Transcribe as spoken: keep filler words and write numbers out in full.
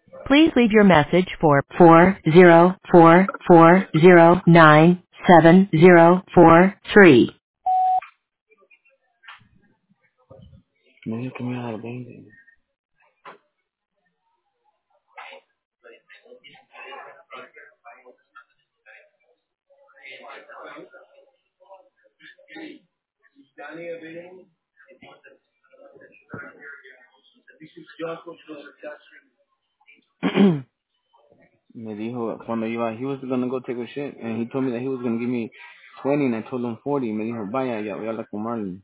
Please leave your message for four zero four four zero nine seven zero four three. Me dijo que me iba a dar veinte. Me dijo cuando iba, he was gonna go take a shit, and he told me that he was gonna give me twenty, and I told him forty. Me dijo, vaya, ya voy a hablar con Marlon.